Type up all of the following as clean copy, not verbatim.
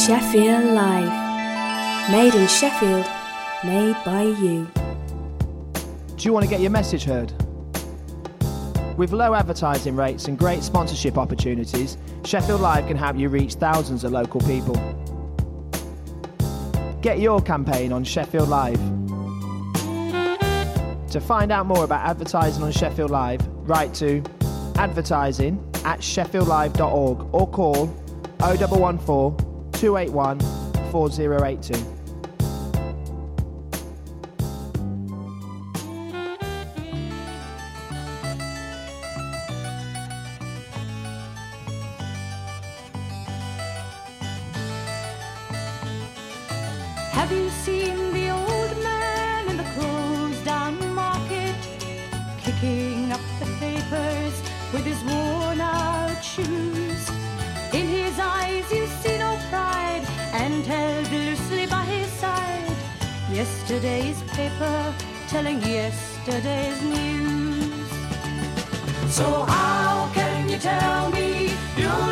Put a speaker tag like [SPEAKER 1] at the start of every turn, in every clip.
[SPEAKER 1] Sheffield Live. Made in Sheffield, made by you.
[SPEAKER 2] Do you want to get your message heard? With low advertising rates and great sponsorship opportunities, Sheffield Live can help you reach thousands of local people. Get your campaign on Sheffield Live. To find out more about advertising on Sheffield Live, write to advertising@sheffieldlive.org or call 0114 281 4082.
[SPEAKER 3] Have you seen the old man in the closed down market, kicking up the papers with his worn out shoes? In his eyes you see no pride, and held loosely by his side yesterday's paper telling yesterday's news. So how can you tell me you're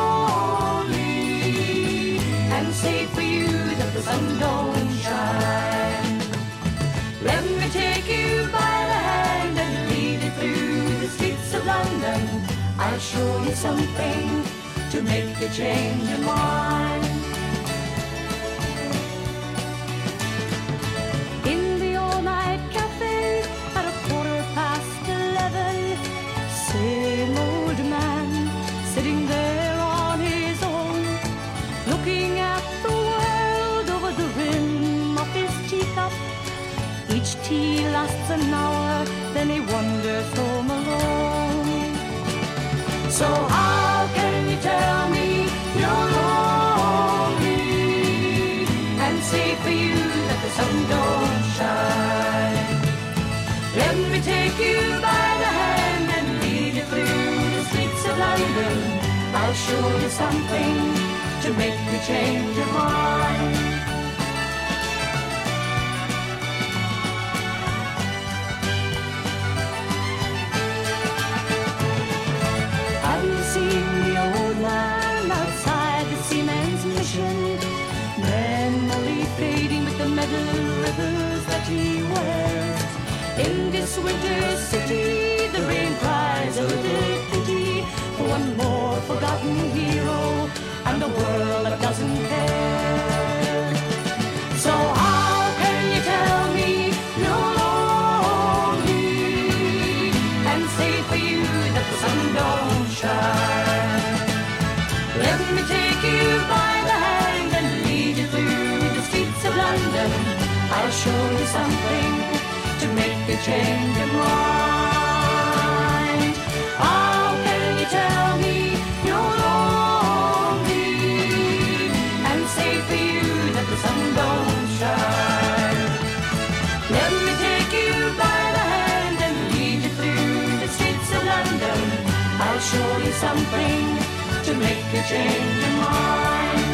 [SPEAKER 3] lonely and say for you that the sun don't shine? Let me take you by the hand and lead you through the streets of London. I'll show you something to make you change your mind. In the all-night cafe at 11:15, same old man sitting there on his own, looking at the world over the rim of his teacup. Each tea lasts an hour, then he wanders home alone. So how can you tell me you're lonely and say for you that the sun don't shine? Let me take you by the hand and lead you through the streets of London. I'll show you something to make you change your mind. Have you seen the old man outside the Seaman's Mission? Memory fading with the metal ribbons that he wears. In this winter city, the rain cries a little pity for one more forgotten hero and a world that doesn't care. So how can you tell me you're lonely and say for you that the sun don't shine? Let me take you by the hand and lead you through the streets of London. I'll show you something to make you change your mind. How can you tell me you're lonely and say for you that the sun don't shine? Let me take you by the hand and lead you through the streets of London. I'll show you something to make you change your mind.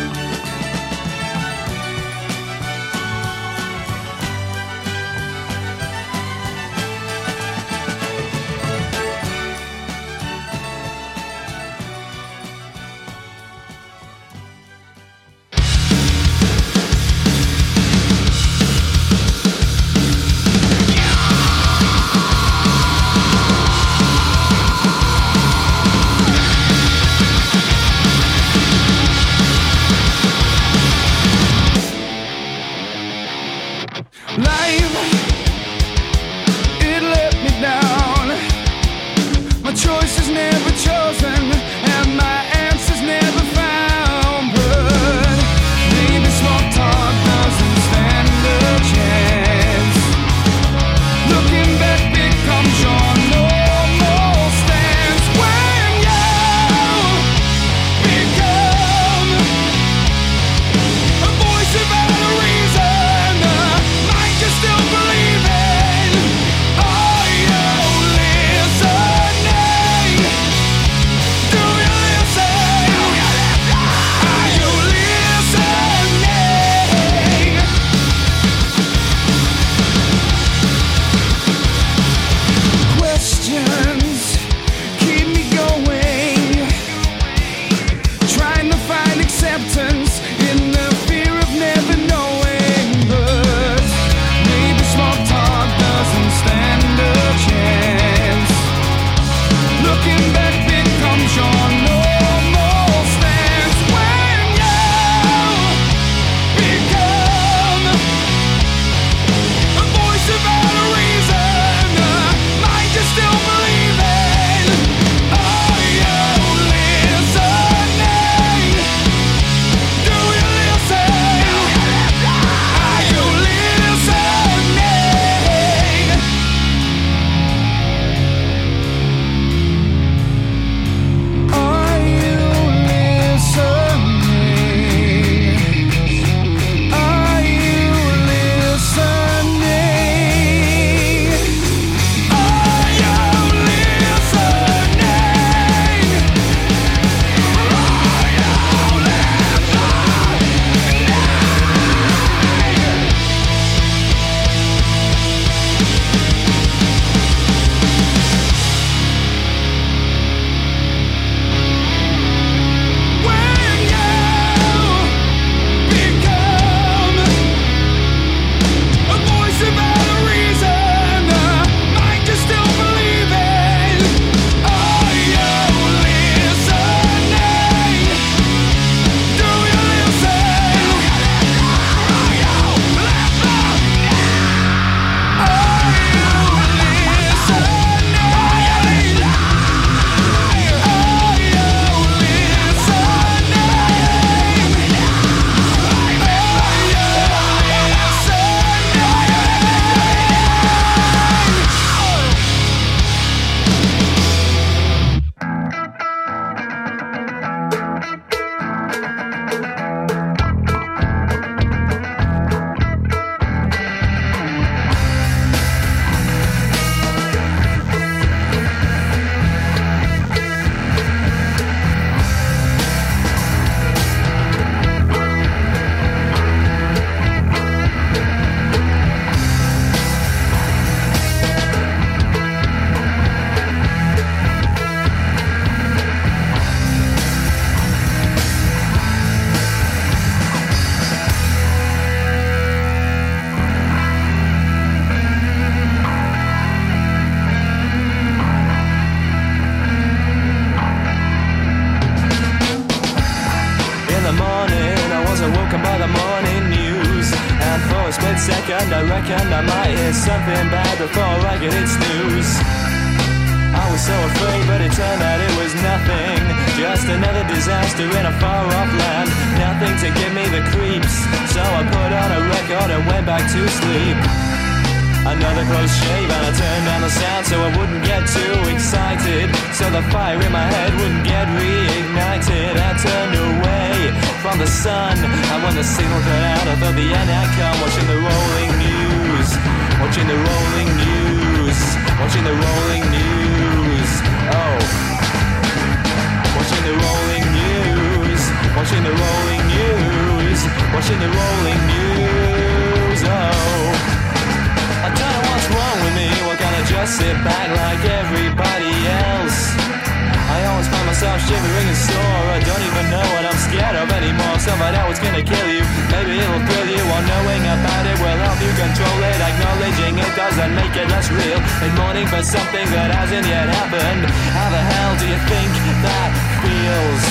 [SPEAKER 4] morning, I was awoken by the morning news. And for a split second I reckoned I might hear something bad before I could hit snooze. I was so afraid, but it turned out it was nothing. Just another disaster in a far-off land. Nothing to give me the creeps. So I put on a record and went back to sleep. Another close shave and I turned down the sound so I wouldn't get too excited. So the fire in my head wouldn't get reignited. I turned away from the sun, and when the signal cut out I thought the end had come. Watching the rolling news, watching the rolling news, watching the rolling news. Oh, watching the rolling news, watching the rolling news, watching the rolling news. Oh, I don't know what's wrong with me. Why can't I just sit back like everybody else? I always find myself shivering and sore. I don't even know what I'm scared of anymore. Somebody else gonna kill you, maybe it'll thrill you. Or knowing about it will help you control it. Acknowledging it doesn't make it less real. And mourning for something that hasn't yet happened. How the hell do you think that feels?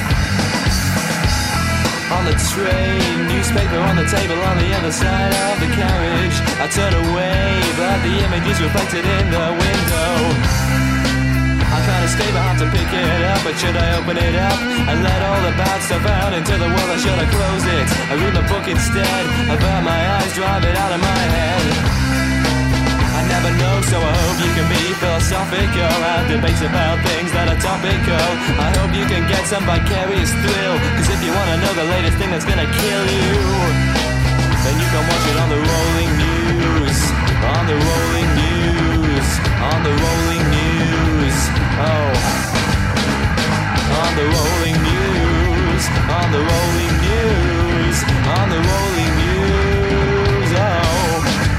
[SPEAKER 4] On the train, newspaper on the table on the other side of the carriage. I turn away, but the image is reflected in the window. I can't escape, I have to pick it up. But should I open it up and let all the bad stuff out into the world, or should I close it? I read my book instead. I burn my eyes, drive it out of my head. I never know, so I hope you can be philosophical. Have debates about things that are topical. I hope you can get some vicarious thrill. Cause if you wanna know the latest thing that's gonna kill you, then you can watch it on the rolling news. On the rolling news. On the rolling news. Oh, on the rolling news. On the rolling news. On the rolling news. Oh.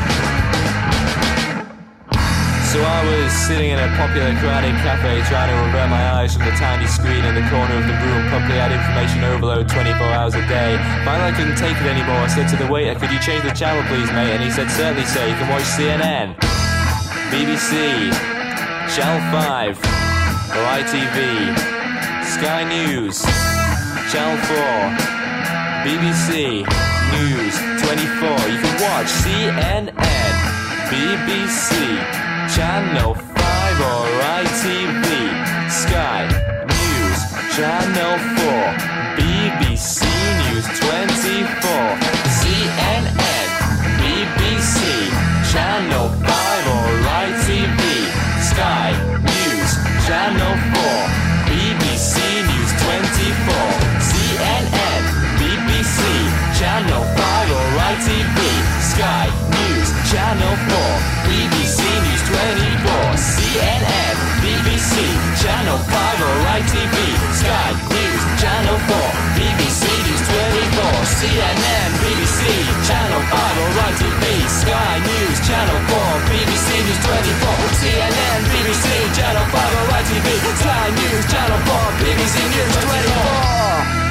[SPEAKER 4] So I was sitting in a popular crowded cafe trying to avert my eyes from the tiny screen in the corner of the room. Promptly had information overload 24 hours a day. Finally I couldn't take it anymore. I said to the waiter, could you change the channel please mate? And he said, certainly sir, you can watch CNN, BBC, Channel 5, or ITV, Sky News, Channel 4, BBC, News 24. You can watch CNN, BBC, Channel 5 or ITV, Sky News, Channel 4, BBC News 24, CNN, BBC, Channel 5 or ITV, Sky News, Channel 4, BBC News 24, CNN, BBC, Channel 5 or ITV, Sky News, Channel 4, BBC News 24, CNN, BBC, Channel 5 or ITV, Sky News, Channel 4, BBC News 24, CNN, BBC, Channel 5 or ITV, Sky News, Channel 4, BBC News 24, CNN, BBC, Channel 5 or ITV, Sky News, Channel 4, BBC News 24.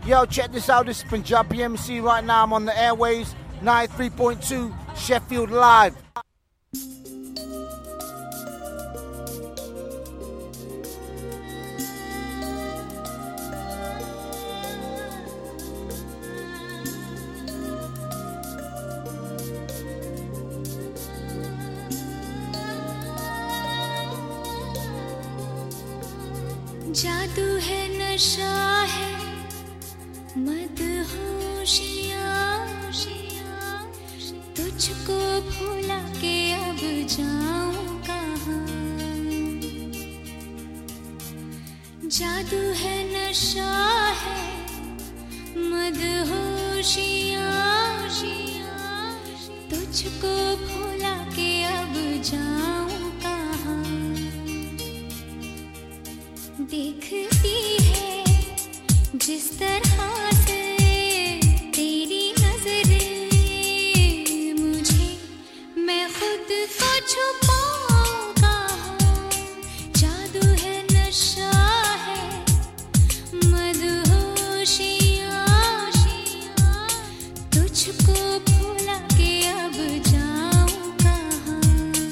[SPEAKER 5] Yo, check this out. This is Punjabi MC right now. I'm on the airwaves, 93.2 Sheffield Live.
[SPEAKER 3] जादू है नशा है मदहोशियाँ तुझको भुला के अब जाऊं कहाँ जादू है नशा है मदहोशियाँ तुझको भुला के अब जाऊं कहाँ देखती है जिस तरह से तेरी नजरें मुझे मैं खुद को छुपाऊं कहाँ जादू है नशा है मदहोशियाँ तुझको भुला के अब जाऊं कहाँ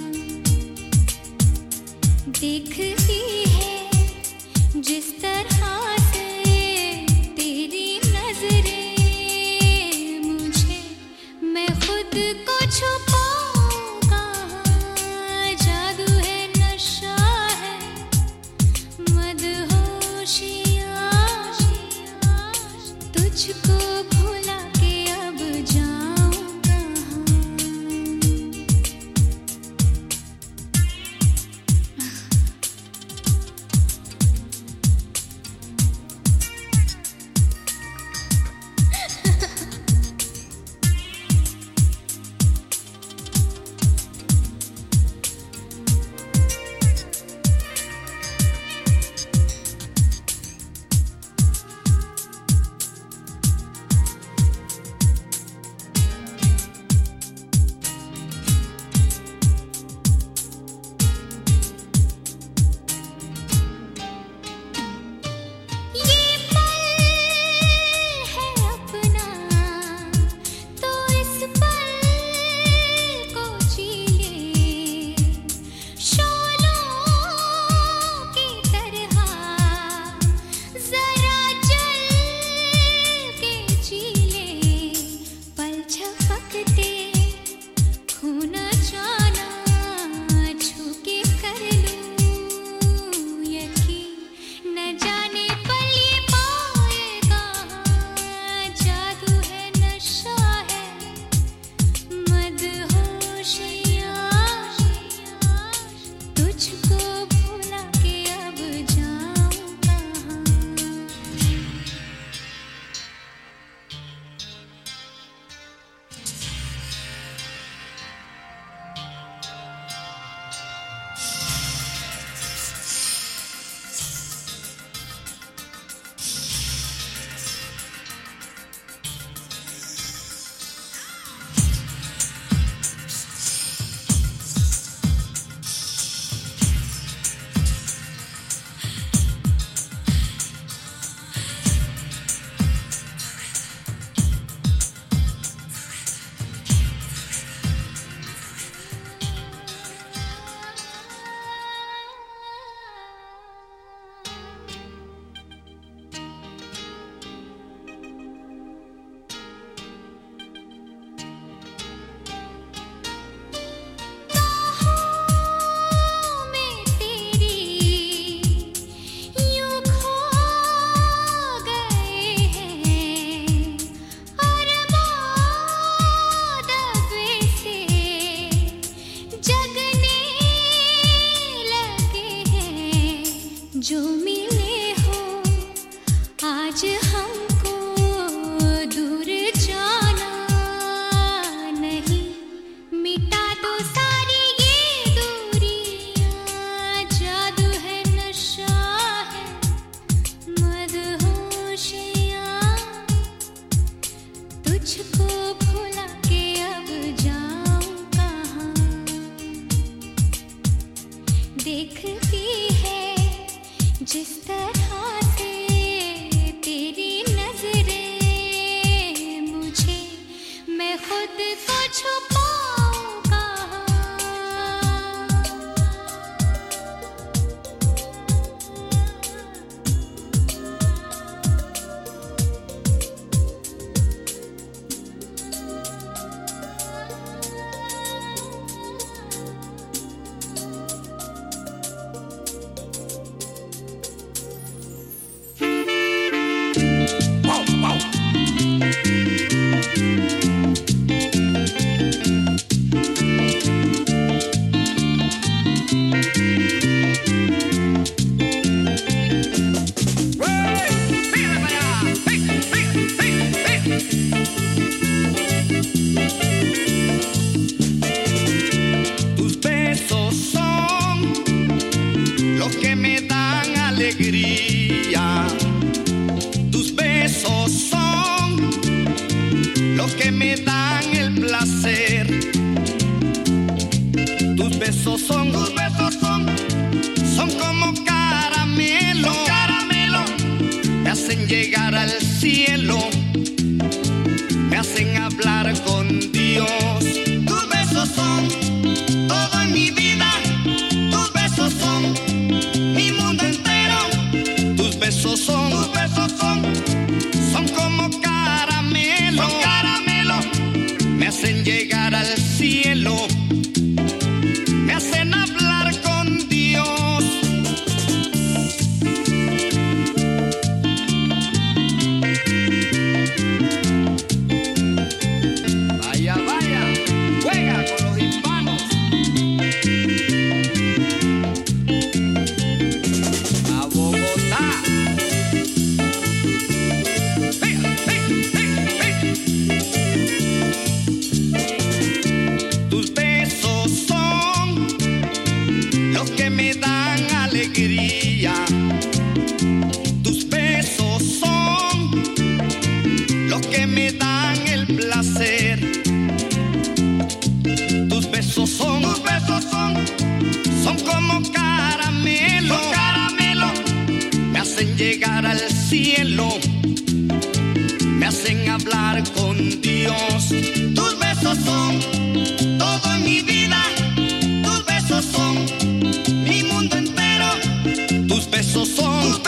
[SPEAKER 3] देखती है जिस तरह से तेरी नजरें मुझे मैं खुद को छुपाऊं कहाँ जादू है नशा है मदहोशियाँ तुझको भुला के अब जाऊं कहाँ
[SPEAKER 6] देखती है जिस तरह से तेरी hacen llegar al cielo, me hacen hablar con Dios. Tus besos son todo en mi vida, tus besos son mi mundo entero. Tus besos son como caramelo, me hacen llegar al cielo, me hacen hablar con Dios. Vaya, vaya, juega con los hispanos. A Bogotá. Tus besos son los que me dan alegría. Tus besos son los que me dan el placer. Tus besos son como caramelo, me hacen llegar al cielo, me hacen hablar con Dios. Tus besos son todo en mi vida, tus besos son mi mundo entero. Tus besos son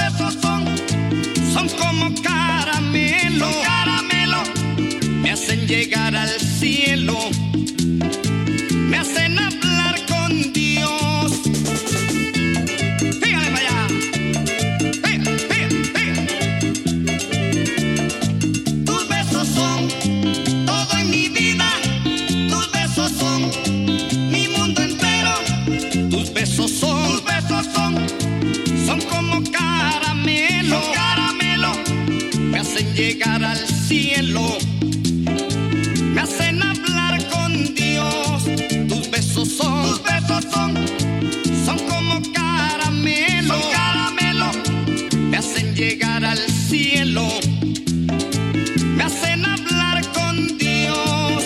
[SPEAKER 6] como caramelo, me hacen llegar al cielo, me hacen hablar con Dios. Pégale para allá. Tus besos son todo en mi vida, tus besos son mi mundo entero. Tus besos son como caramelo, me hacen llegar al cielo, me hacen hablar con Dios. Tus besos son como caramelo, me hacen llegar al cielo, me hacen hablar con Dios.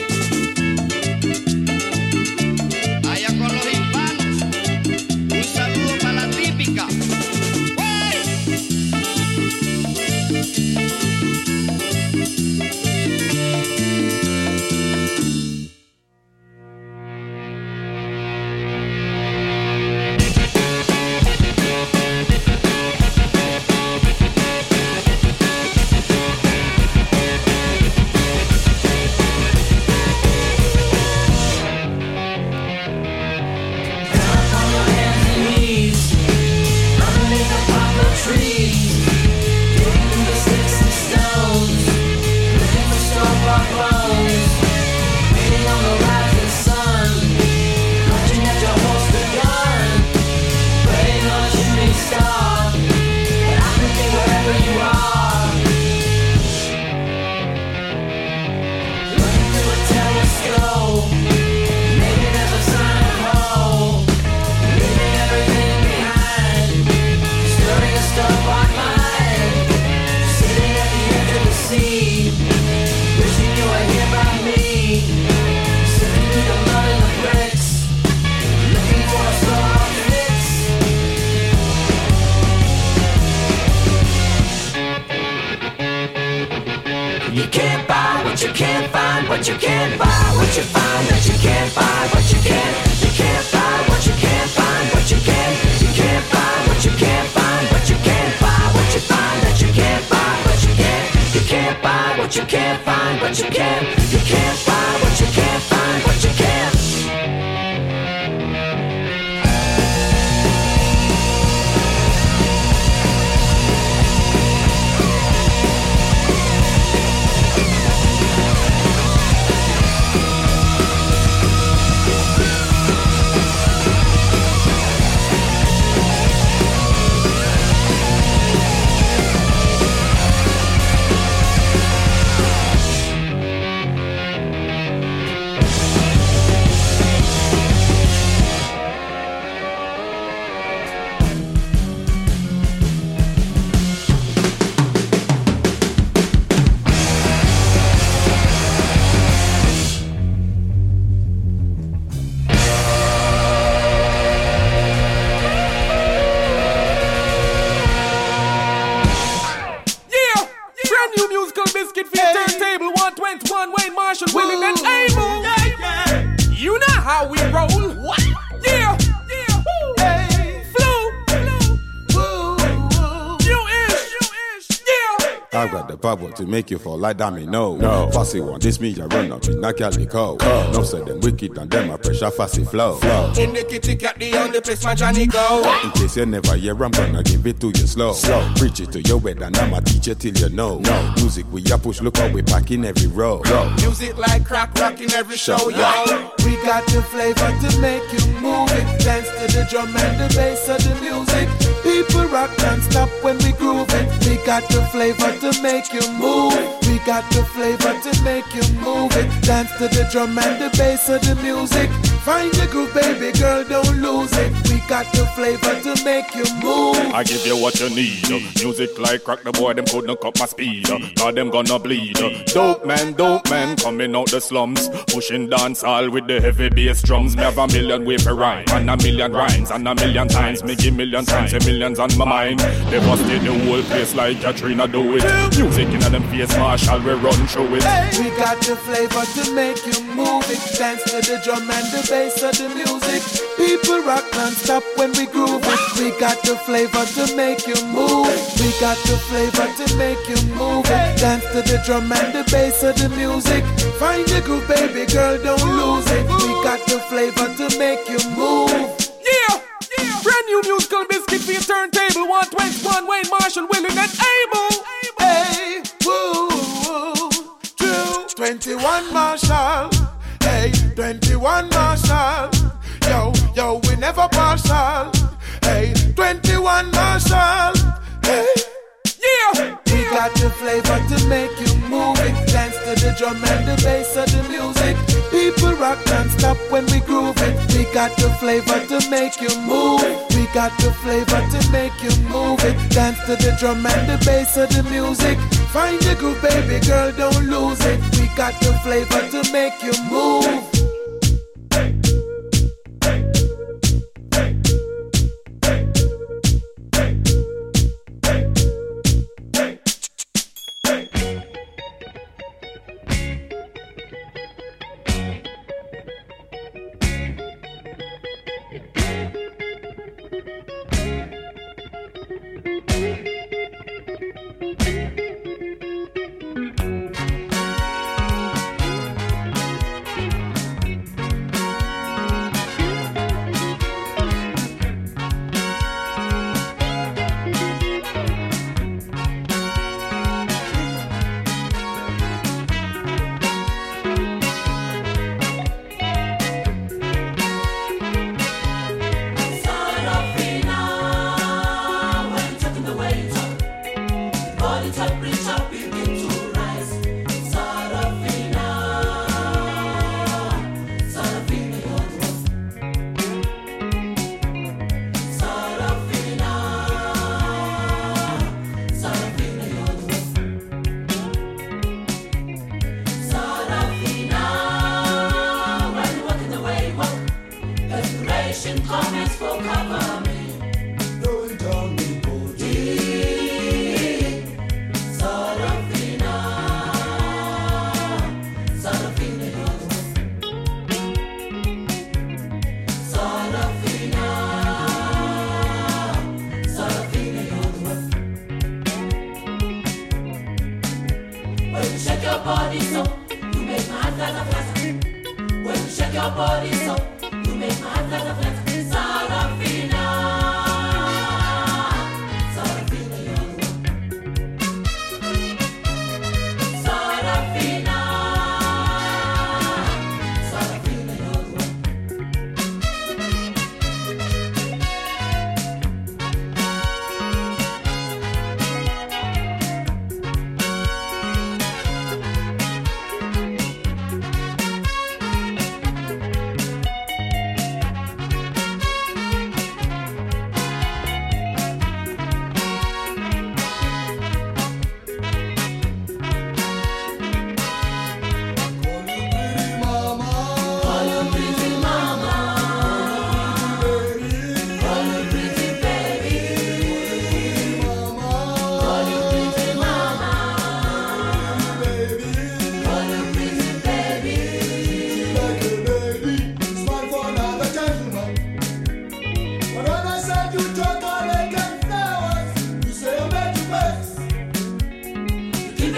[SPEAKER 6] Allá con los hispanos, un saludo para la típica.
[SPEAKER 7] You can't buy what you can't find, what you can't buy, what you find that you can't buy, what you can't. You can't buy what you can't find, what you can. You can't buy what you can't find, what you can't buy, what you find that you can't buy, what you can. You can't buy what you can't find, what you can. You can't buy what you can't find, what you can.
[SPEAKER 8] I've got the power to make you fall like domino. No. Fussy one, this me I run up in a calico. No say them wicked and them a pressure fussy flow.
[SPEAKER 9] In the kitty cat, the only place my Johnny go.
[SPEAKER 8] In case you never hear, I'm gonna give it to you slow. Preach it to your head and I'ma teach you till you know. Music we a push, look how we pack in every row.
[SPEAKER 9] Music like crack rock in every show, yo.
[SPEAKER 10] We got the flavor to make you move it. Dance to the drum and the bass of the music. People rock non-stop when we groove it. We got the flavor to make you move. We got the flavor to make you move it. Dance to the drum and the bass of the music. Find the groove, baby girl, don't lose it. We got the flavor to make you move.
[SPEAKER 11] I give you what you need. Music like crack, the boy, them couldn't cut my speed. God, them gonna bleed. Dope man, coming out the slums. Pushing dance all with the heavy bass drums. Me have a million way for rhyme, and a million rhymes, and a million times. Me give million times, a millions on my mind. They busted the whole place like Katrina do it. Music in them face, Marshall, we run through it.
[SPEAKER 10] We got the flavor to make you move it. Dance to the drum and the bass of the music. People rock non-stop when we groove it. We got the flavor to make you move. We got the flavor to make you move it. Dance to the drum and the bass of the music. Find the groove, baby girl, don't lose it. We got the flavor to make you move.
[SPEAKER 9] Yeah. Brand new musical biscuit for your turntable. 121 Wayne Marshall, willing and able.
[SPEAKER 10] Hey, woo, true. 21 Marshall. Hey, 21 Marshall. Yo, we never partial. Hey, 21 Marshall. Hey, yeah. We got the flavor to make you move it. Dance to the drum and the bass of the music. People rock non-stop when we groove it. We got the flavor to make you move. We got the flavor to make you move it. Dance to the drum and the bass of the music. Find the groove, baby girl, don't lose it. We got the flavor to make you move.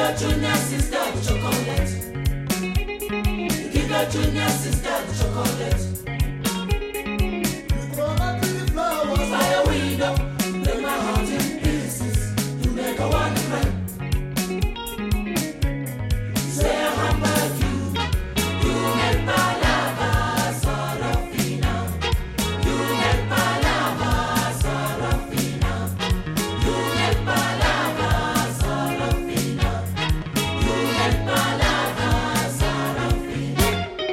[SPEAKER 7] your junior sister the chocolate. Give your junior sister the chocolate. You throw out the flowers by a window, break my heart in pieces. You make a one cry. Say I hammer you, you make palava Sarafina. You make palava Sarafina. You make palava Sarafina. You make palava Sarafina.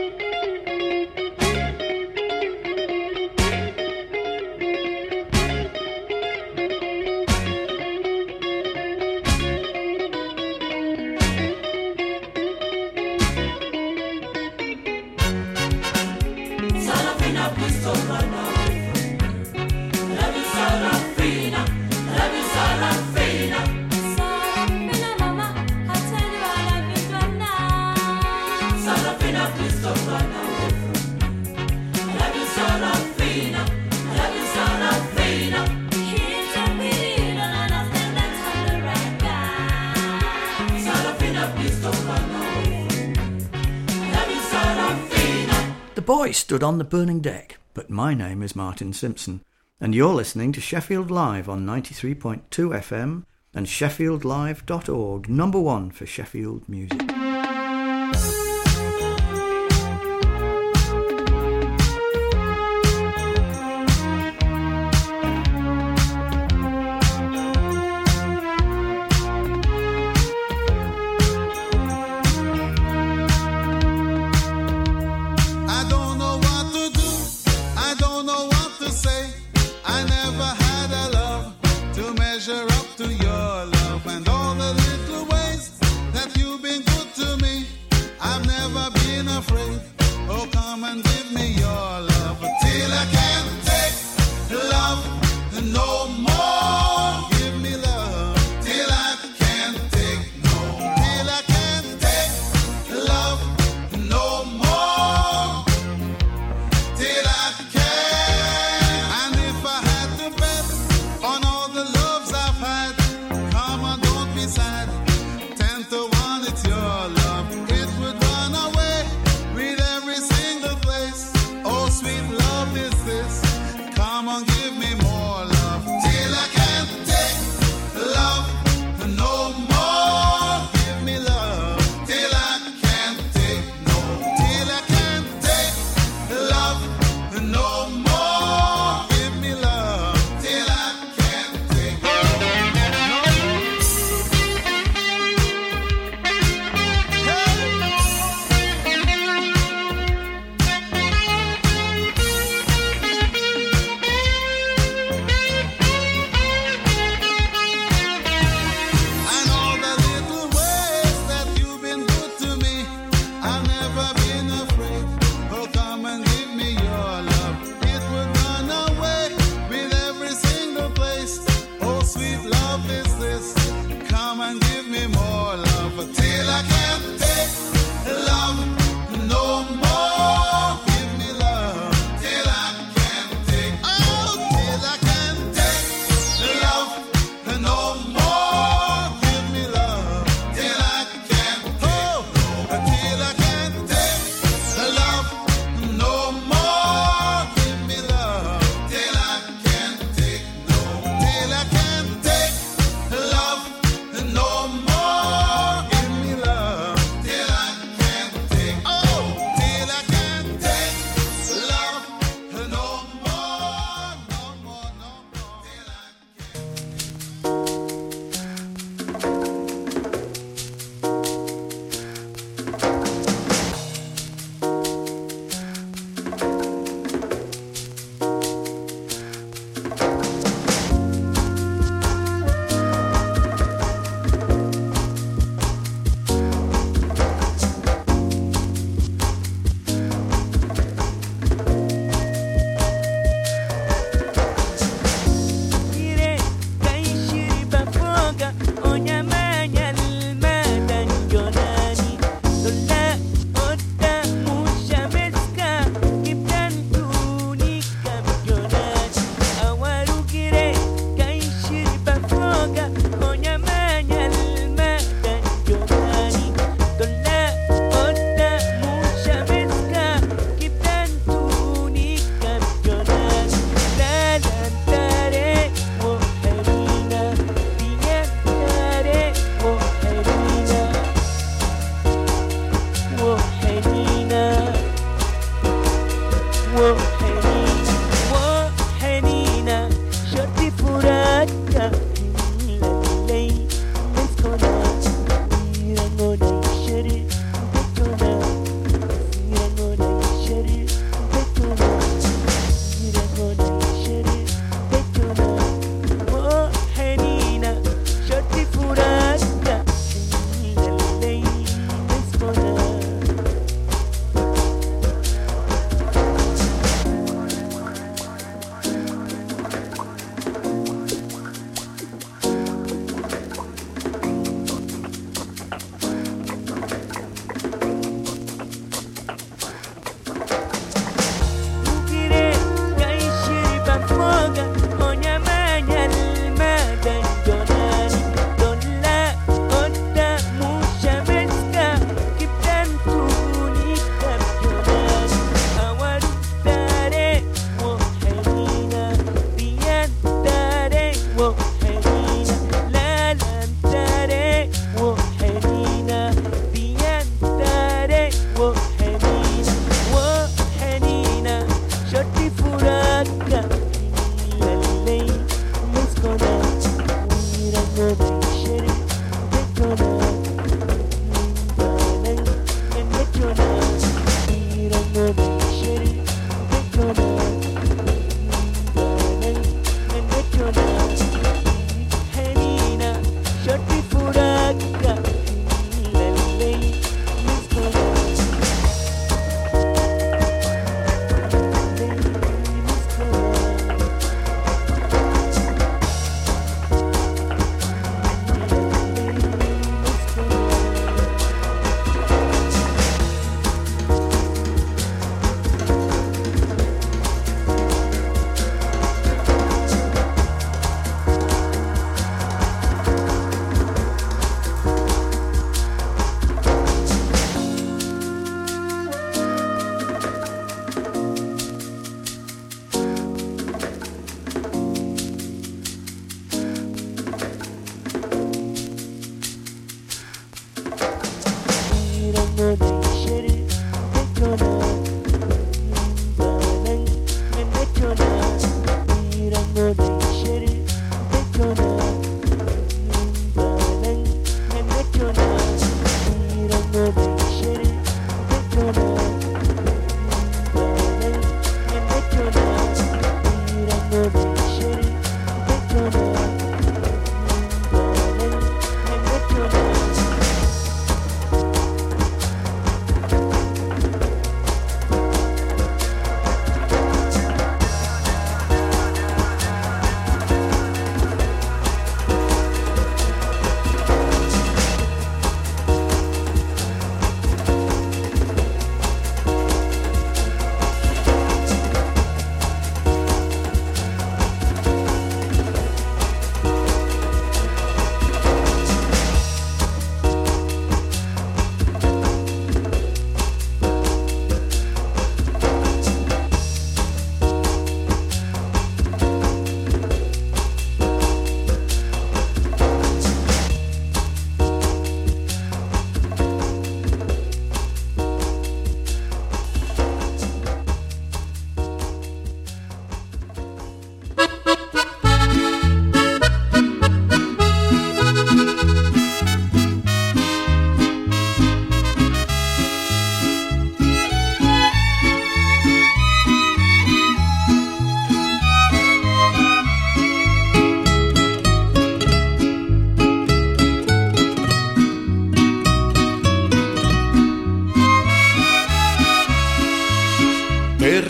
[SPEAKER 7] Sarafina, please don't run away from me. Love you, Sarafina. Love you, Sarafina.
[SPEAKER 3] Sarafina, mama, I tell you I love you right now.
[SPEAKER 7] Sarafina, please don't run away from me. Love you, Sarafina. Love you, Sarafina.
[SPEAKER 3] Here's a pity you don't understand that I'm the right guy.
[SPEAKER 7] Sarafina, please don't run away from me. Love you, Sarafina.
[SPEAKER 12] The boy stood on the burning deck, but my name is Martin Simpson, and you're listening to Sheffield Live on 93.2 FM and sheffieldlive.org, number one for Sheffield music.
[SPEAKER 13] I don't know what to do, I don't know what to say. I never had a love to measure up to your love, and all the little ways that you've been good to me. I've never been afraid. Oh, come and give me your love till I can't take love no more. Give me love till I can't take till I can't take love no more. Till I can. And if I had to bet on all the loves I've had, come on, don't be sad. 10 to 1, it's your love. It would run away with every single place. Oh, sweet love is this. Come on, give me more love. Till I can't take love no more. Give me love. Till I can't take till I can't take love no more. Give me love till I can't take And all the little ways that you've been good to me, I've never been afraid. Oh, come and give me your love. It would run away with every single place. Oh, sweet love is this. Come and give me more love till I can't take love no more. Give me love till I can't take. Oh, till I can't take love no more. Give me love till I can't take. Till I can't take love no more. Give me love till I can't take. Till I can't take love no more. Give me love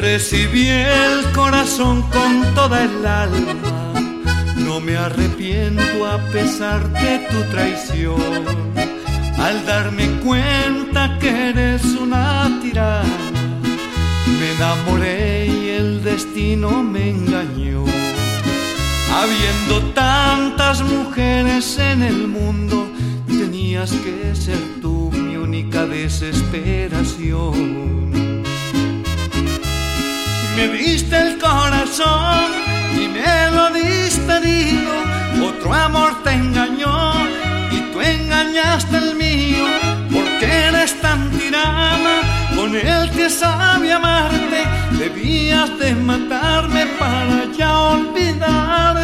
[SPEAKER 14] recibí el corazón con toda el alma. No me arrepiento a pesar de tu traición. Al darme cuenta que eres una tirana, me enamoré y el destino me engañó. Habiendo tantas mujeres en el mundo, tenías que ser tú mi única desesperación. Me diste el corazón y me lo diste herido. Otro amor te engañó y tú engañaste el mío. Porque eres tan tirana con el que sabe amarte. Debías de matarme para ya olvidarte.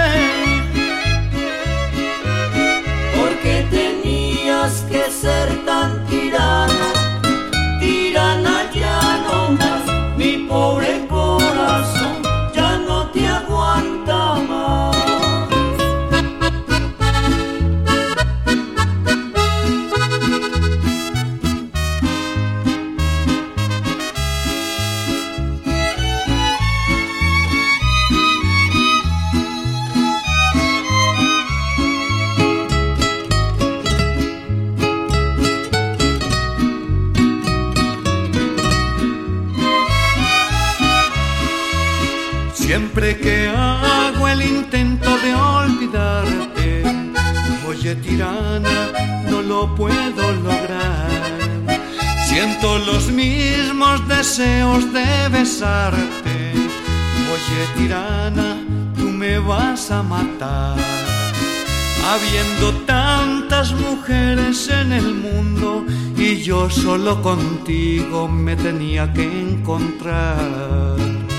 [SPEAKER 3] Porque tenías que ser tan tirana, tirana ya no más. Mi pobre corazón ya no te aguanta más.
[SPEAKER 14] Siempre que hago el intento de olvidarte, oye tirana, no lo puedo lograr. Siento los mismos deseos de besarte. Oye tirana, tú me vas a matar. Habiendo tantas mujeres en el mundo y yo solo contigo me tenía que encontrar.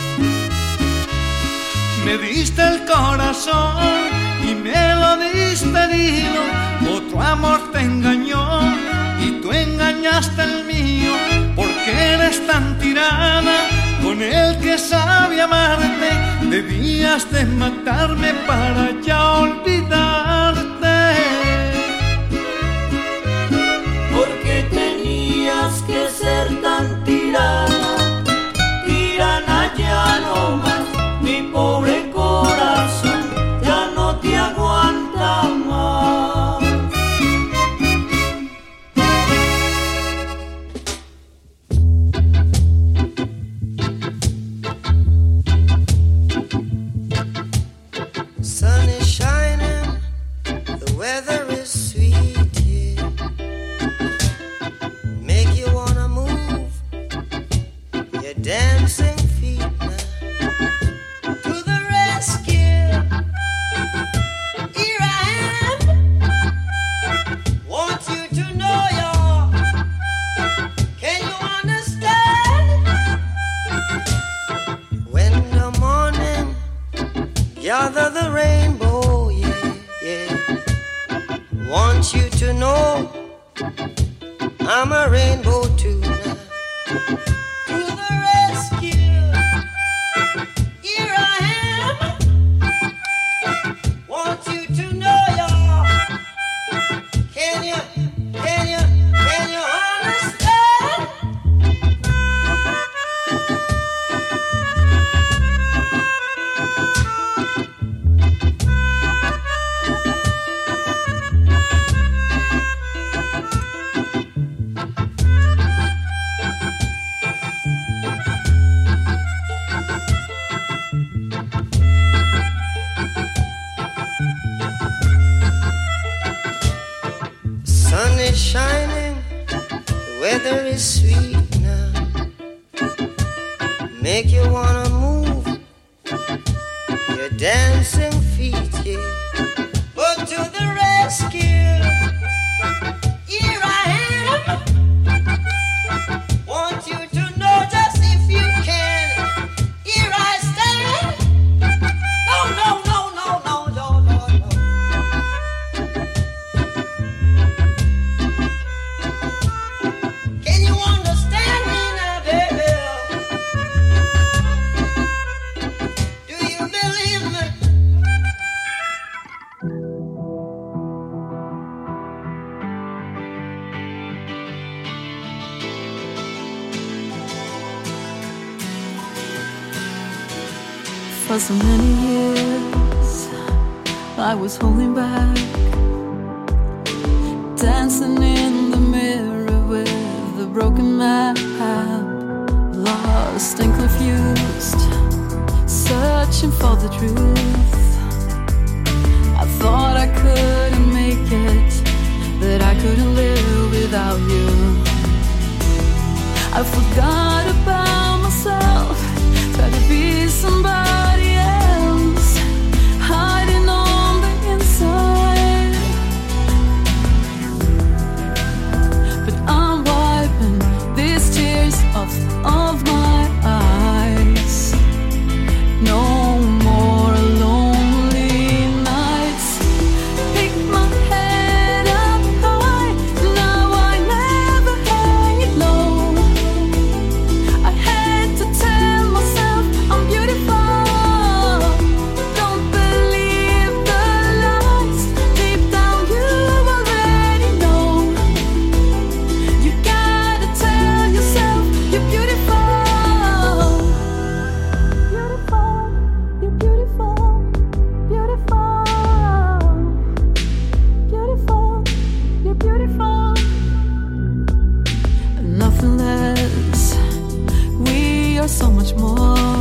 [SPEAKER 14] Me diste el corazón y me lo diste herido. Otro amor te engañó y tú engañaste el mío. Porque eres tan tirana con el que sabe amarte. Debías de matarme para ya olvidarte.
[SPEAKER 3] Porque tenías que ser tan tirana, tirana ya no más. Mi pobre corazón ya no te aguanta más.
[SPEAKER 15] Sun is shining, the weather is sweet, yeah. Make you wanna move your dancing feet now. Here I am. Want you to know can you understand? When the morning gather the rainbow, yeah, yeah. Want you to know I'm a rainbow too now. To the rescue. Here I am. Want you to know can you understand? Sun is shining, the weather is sweet now. Make you wanna move your dancing feet, yeah. But to the rescue, here I am. Want you to know just if you can. Here I stand. No, no, no, no, no, no, no, no. Can you understand me now, baby? Do you believe me?
[SPEAKER 3] For so many years I was holding back, dancing in the mirror with a broken map, lost and confused, searching for the truth. I thought I couldn't make it, that I couldn't live without you. I forgot about myself, tried to be somebody else, hiding on the inside. But I'm wiping these tears off of my eyes. No more lonely nights. Pick my head up high, now I never hang it low. I had to tell myself I'm beautiful. Don't believe the lies. Deep down you already know. You gotta tell yourself you're beautiful. Beautiful, you're beautiful, beautiful. Beautiful, you're beautiful. Nothing less. We are so much more.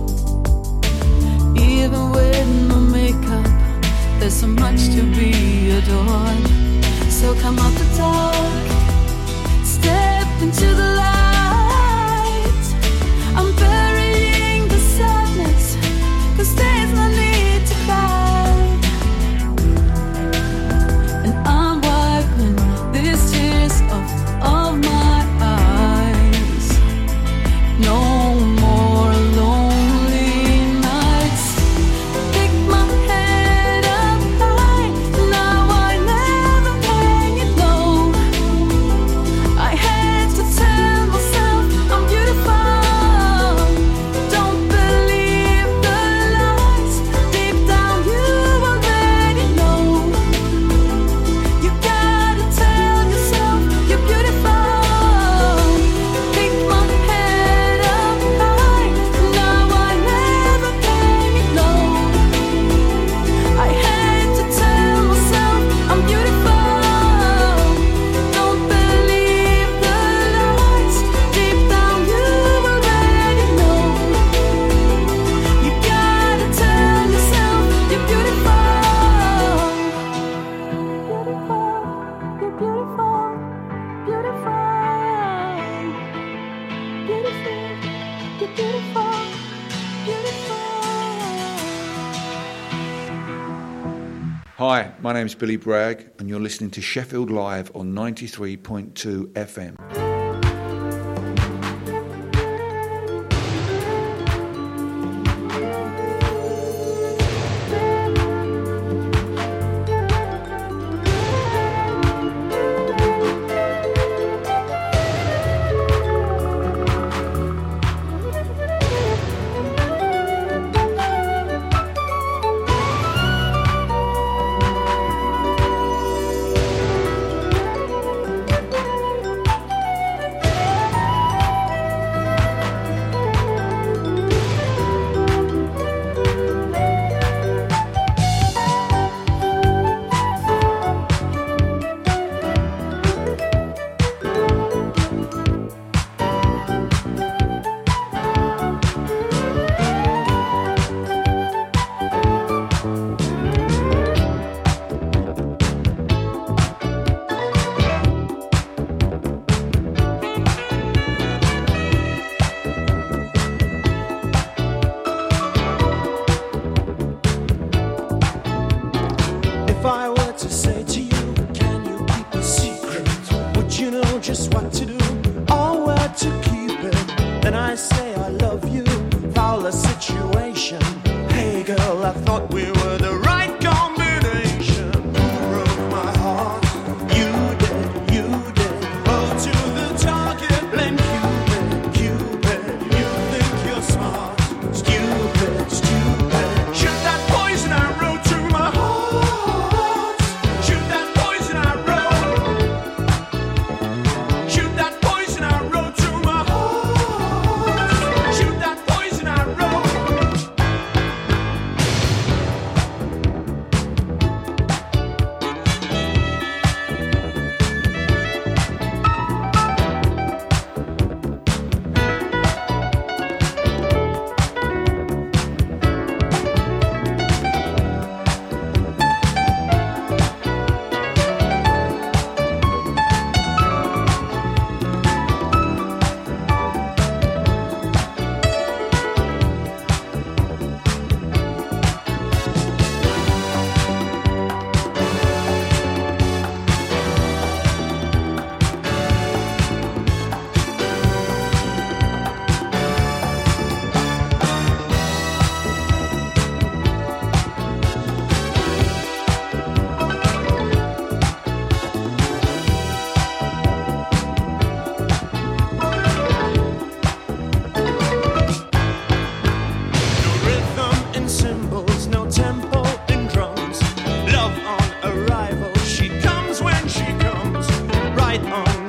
[SPEAKER 3] Even with no makeup, there's so much to be adored. So come out the dark, step into the light. I'm burying the sadness, 'cause there's no need to cry. And I'm wiping these tears off of my eyes. No more lonely nights. Pick my head up high, now I never hang it low. I had to tell myself I'm beautiful. Don't believe the lies. Deep down you already know. You gotta tell yourself you're beautiful. Pick my head up high, now I never hang it low. I had to tell myself I'm beautiful. Don't believe the lies. Deep down you already know. You gotta tell yourself you're beautiful. Beautiful, you're beautiful, beautiful. Beautiful, you're beautiful, beautiful.
[SPEAKER 16] Hi, my name's Billy Bragg, and you're listening to Sheffield Live on 93.2 FM.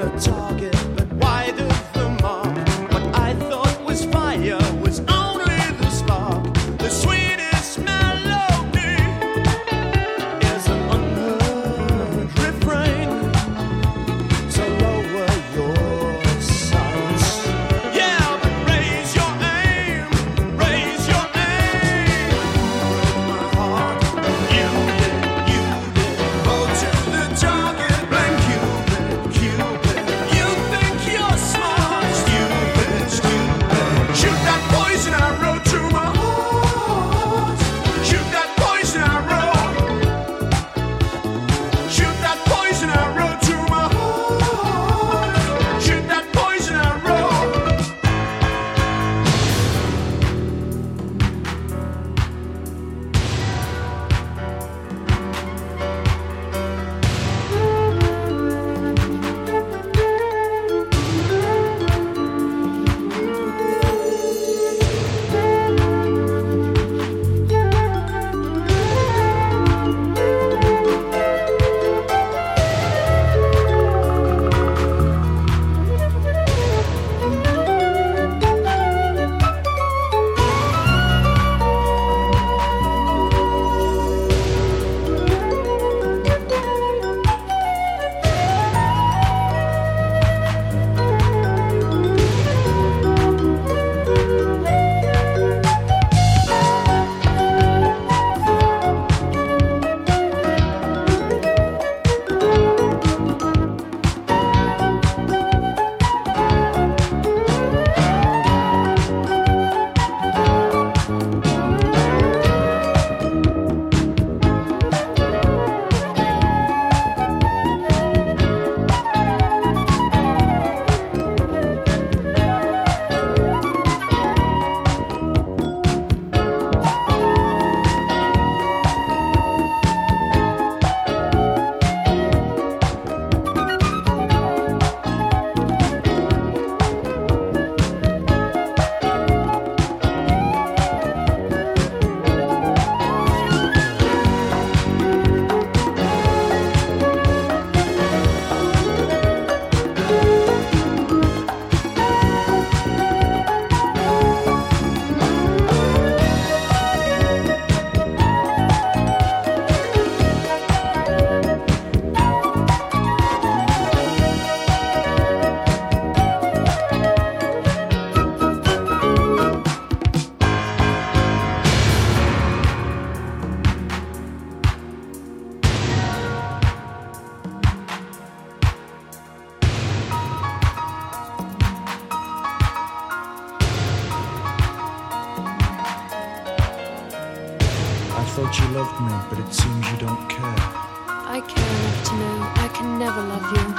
[SPEAKER 17] thought you loved me, but it seems you don't care.
[SPEAKER 1] I care enough to know I can never love you.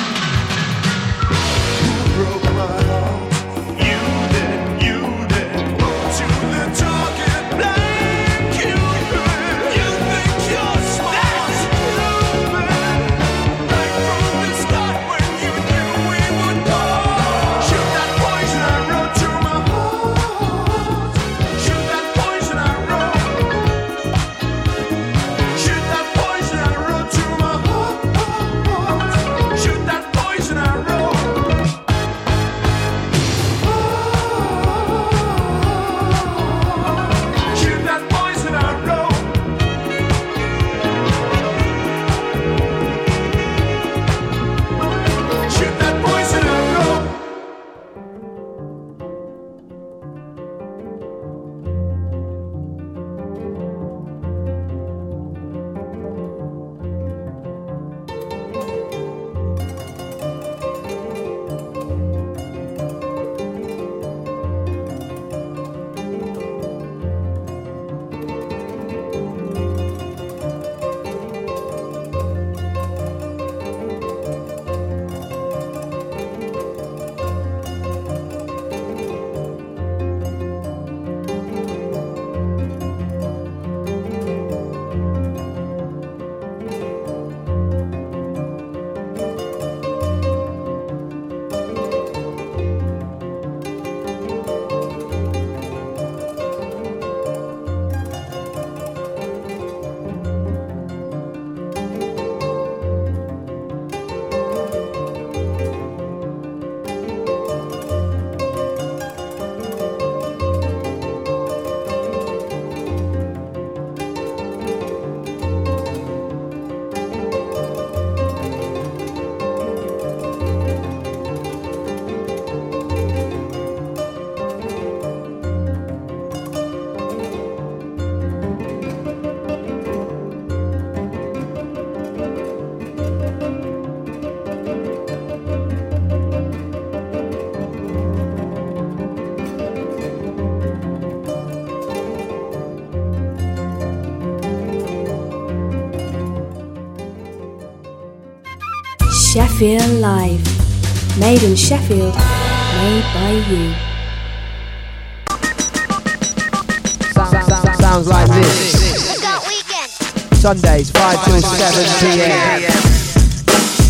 [SPEAKER 13] You broke my heart. You did. Go to the target blank. You think you're smart. Right from the start when you knew we would go. Shoot that poison arrow to my heart. Shoot that poison arrow. Shoot that poison arrow to my heart.
[SPEAKER 1] Sheffield Live. Made in Sheffield, made by you.
[SPEAKER 2] Sounds like this. Sundays 5 till 7 p.m.